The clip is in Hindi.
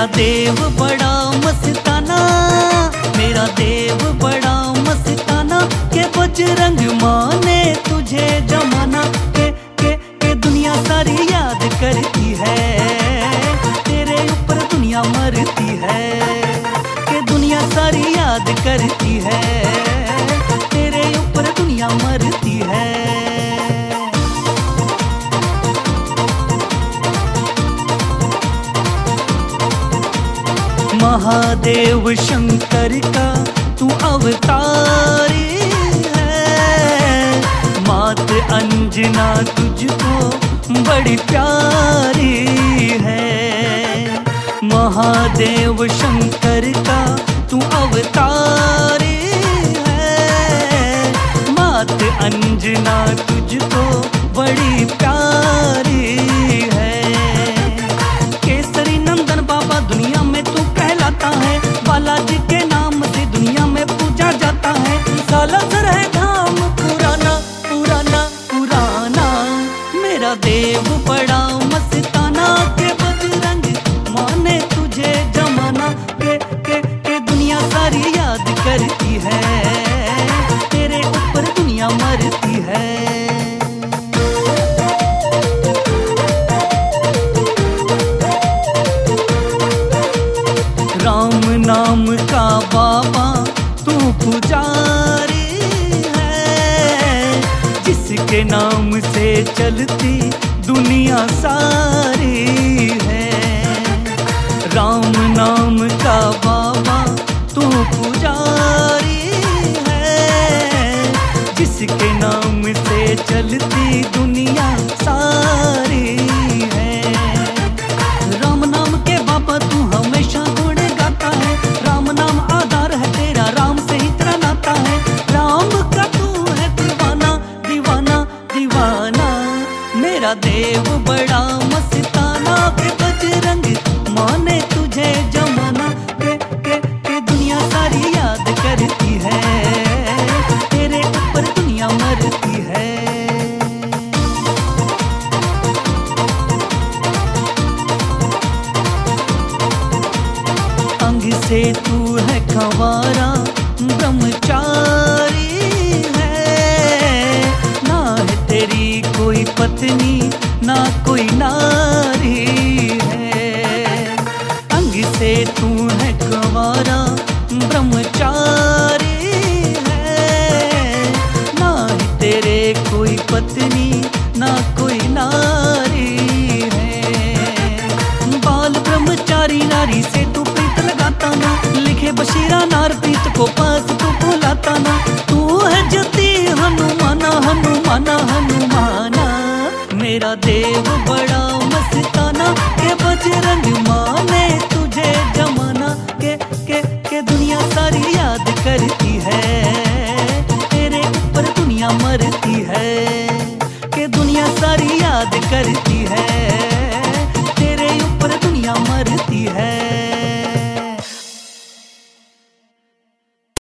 मेरा देव बड़ा मस्ताना, मेरा देव बड़ा मस्ताना, के बजरंग माने तुझे जमाना, के दुनिया सारी याद करती है, तेरे ऊपर दुनिया मरती है, के दुनिया सारी याद करती है, तेरे ऊपर दुनिया मरती है। महादेव शंकर का तू अवतारी है, मात अंजना तुझको बड़ी प्यारी है। महादेव शंकर का तू अवतारी है, मात अंजना तुझको बड़ी प्यारी है। केसरी नंदन बाबा दुनिया में तू कहलाता है, बालाजी के नाम से दुनिया में पूजा जाता है। सालासर है धाम पुराना पुराना पुराना, मेरा देव बड़ा मस्ताना, के बजरंग माने तुझे जमाना, के दुनिया सारी याद करती है, तेरे ऊपर दुनिया मरती है। राम नाम का बाबा तू पुजारी है, जिसके नाम से चलती दुनिया सारी है। राम नाम का बाबा तू पुजारी है, जिसके नाम से चलती दुनिया सारी है। राम नाम के बाबा तू हमेशा गुण गाता है, राम नाम आधार है तेरा, राम से ही तेरा नाता है। राम का तू है दीवाना दीवाना दीवाना, मेरा देव बड़ा मस्ताना, के बजरंग माने तुझे जमाना, के दुनिया सारी याद करती है, तेरे ऊपर दुनिया मरती है। अंग से तू है कंवारा ब्रह्मचारी है, ना है तेरी कोई पत्नी ना कोई नारी है। अंग से तू है कंवारा ब्रह्मचारी है, ना है तेरे कोई पत्नी ना कोई नारी है। बाल ब्रह्मचारी नारी से तू लगाता ना, लिखे बशीरा नार प्रीत को पास तू भुलाता ना। तू है जति हनुमाना हनुमाना हनुमाना, मेरा देव बड़ा मस्ताना, के बजरंग माने तुझे जमाना, के दुनिया सारी याद करती है, तेरे ऊपर दुनिया मरती है, के दुनिया सारी याद करती